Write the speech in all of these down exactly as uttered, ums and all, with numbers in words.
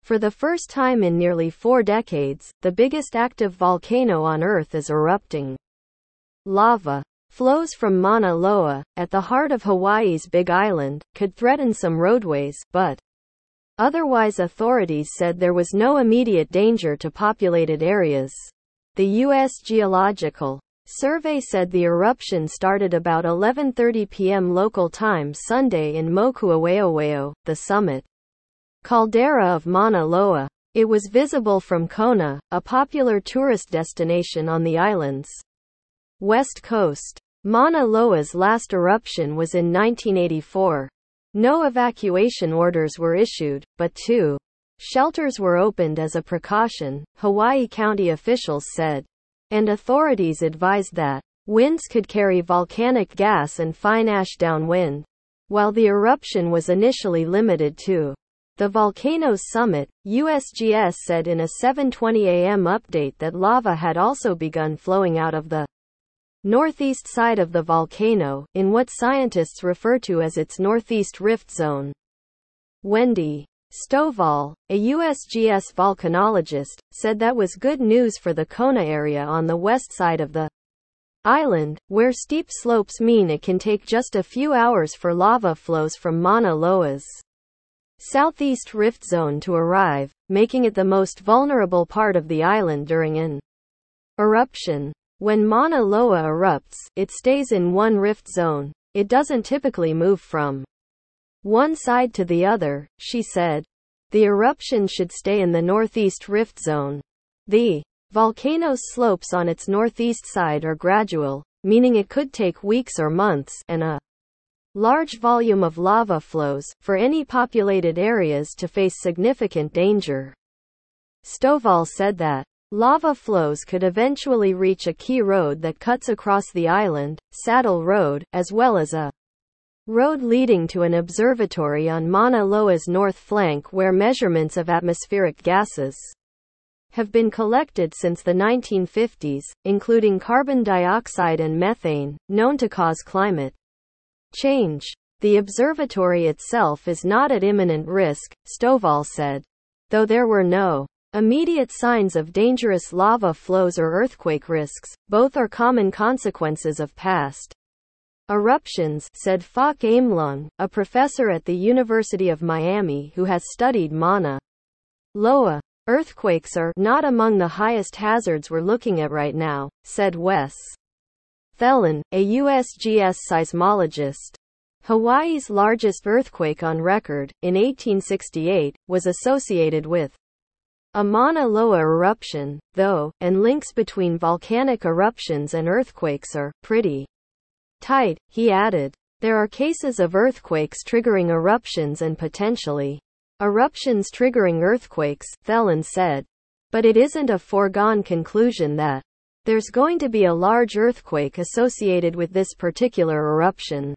For the first time in nearly four decades, the biggest active volcano on Earth is erupting. Lava flows from Mauna Loa, at the heart of Hawaii's Big Island, could threaten some roadways, but otherwise authorities said there was no immediate danger to populated areas. The U S Geological Survey said the eruption started about eleven thirty p m local time Sunday in Mokuaweoweo, the summit caldera of Mauna Loa. It was visible from Kona, a popular tourist destination on the island's west coast. Mauna Loa's last eruption was in nineteen eighty-four. No evacuation orders were issued, but two shelters were opened as a precaution, Hawaii County officials said. And authorities advised that winds could carry volcanic gas and fine ash downwind. While the eruption was initially limited to the volcano's summit, U S G S said in a seven twenty a m update that lava had also begun flowing out of the northeast side of the volcano, in what scientists refer to as its northeast rift zone. Wendy Stovall, a U S G S volcanologist, said that was good news for the Kona area on the west side of the island, where steep slopes mean it can take just a few hours for lava flows from Mauna Loa's southeast rift zone to arrive, making it the most vulnerable part of the island during an eruption. When Mauna Loa erupts, it stays in one rift zone. It doesn't typically move from one side to the other, she said. The eruption should stay in the northeast rift zone. The volcano's slopes on its northeast side are gradual, meaning it could take weeks or months, and a large volume of lava flows, for any populated areas to face significant danger. Stovall said that lava flows could eventually reach a key road that cuts across the island, Saddle Road, as well as a road leading to an observatory on Mauna Loa's north flank where measurements of atmospheric gases have been collected since the nineteen fifties, including carbon dioxide and methane, known to cause climate change. The observatory itself is not at imminent risk, Stovall said. Though there were no immediate signs of dangerous lava flows or earthquake risks, both are common consequences of past eruptions, said Phak Aimlung, a professor at the University of Miami who has studied Mauna Loa. Earthquakes are not among the highest hazards we're looking at right now, said Wes Thelen, a U S G S seismologist. Hawaii's largest earthquake on record, in eighteen sixty-eight, was associated with a Mauna Loa eruption, though, and links between volcanic eruptions and earthquakes are pretty tight, he added. There are cases of earthquakes triggering eruptions and potentially eruptions triggering earthquakes, Thelen said. But it isn't a foregone conclusion that there's going to be a large earthquake associated with this particular eruption.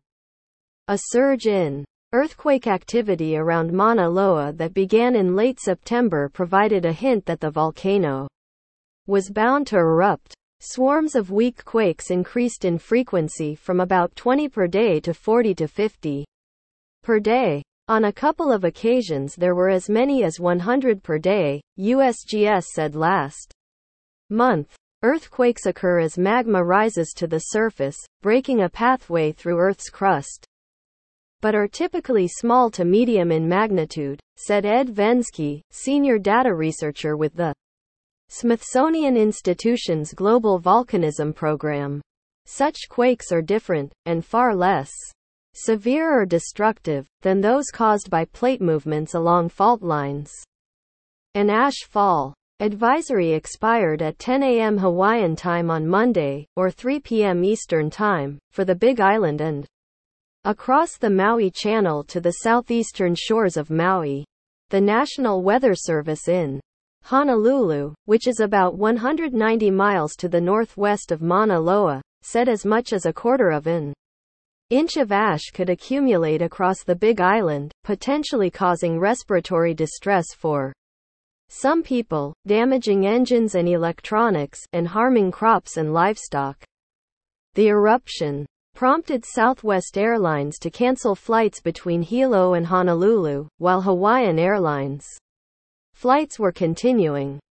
A surge in earthquake activity around Mauna Loa that began in late September provided a hint that the volcano was bound to erupt. Swarms of weak quakes increased in frequency from about twenty per day to forty to fifty per day. On a couple of occasions there were as many as one hundred per day, U S G S said last month. Earthquakes occur as magma rises to the surface, breaking a pathway through Earth's crust, but are typically small to medium in magnitude, said Ed Vensky, senior data researcher with the Smithsonian Institution's Global Volcanism Program. Such quakes are different, and far less severe or destructive, than those caused by plate movements along fault lines. An ash fall advisory expired at ten a m Hawaiian time on Monday, or three p m Eastern Time, for the Big Island and across the Maui Channel to the southeastern shores of Maui. The National Weather Service in Honolulu, which is about one hundred ninety miles to the northwest of Mauna Loa, said as much as a quarter of an inch of ash could accumulate across the Big Island, potentially causing respiratory distress for some people, damaging engines and electronics, and harming crops and livestock. The eruption prompted Southwest Airlines to cancel flights between Hilo and Honolulu, while Hawaiian Airlines Flights were continuing.